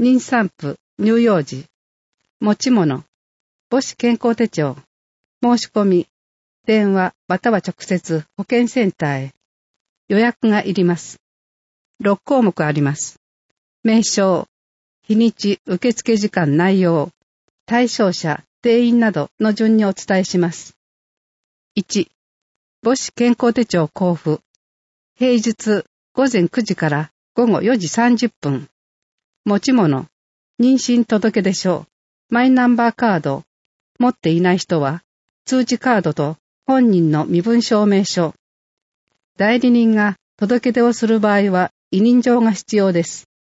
妊産婦、乳幼児、持ち物、母子健康手帳、申し込み、電話または直接保健センターへ。予約がいります。6項目あります。名称、日にち、受付時間内容、対象者、定員などの順にお伝えします。1、母子健康手帳交付。平日午前9時から午後4時30分。持ち物、妊娠届出書、マイナンバーカード、持っていない人は通知カードと本人の身分証明書。代理人が届け出をする場合は委任状が必要です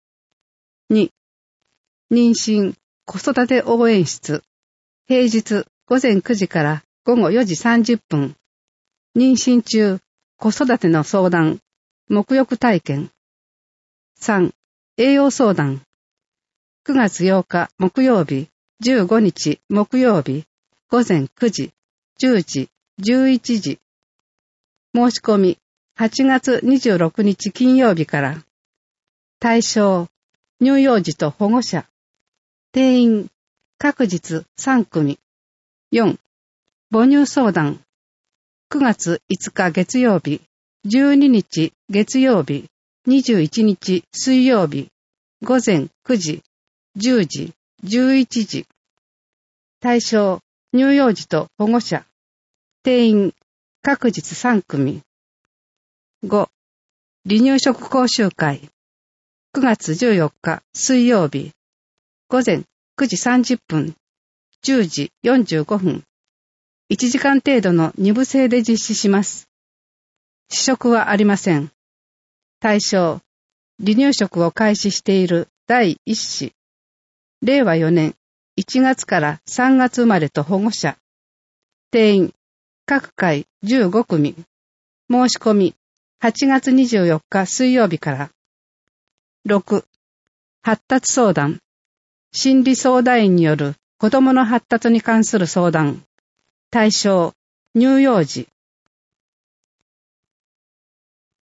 。2、妊娠、子育て応援室。平日午前9時から午後4時30分。妊娠中、子育ての相談、沐浴体験。3、栄養相談。9月8日木曜日、15日木曜日、午前9時、10時、11時。申し込み、8月26日金曜日から。対象、乳幼児と保護者。定員、各日3組。4、母乳相談。9月5日月曜日、12日月曜日、21日水曜日、午前9時、10時、11時。対象、乳幼児と保護者。定員、各日3組。5、離乳食講習会。9月14日水曜日、午前9時30分、10時45分。1時間程度の2部制で実施します。試食はありません。対象、離乳食を開始している第1子。令和4年1月から3月生まれと保護者。定員、各回15組。申し込み、8月24日水曜日から。6、発達相談。心理相談員による子どもの発達に関する相談。対象、乳幼児。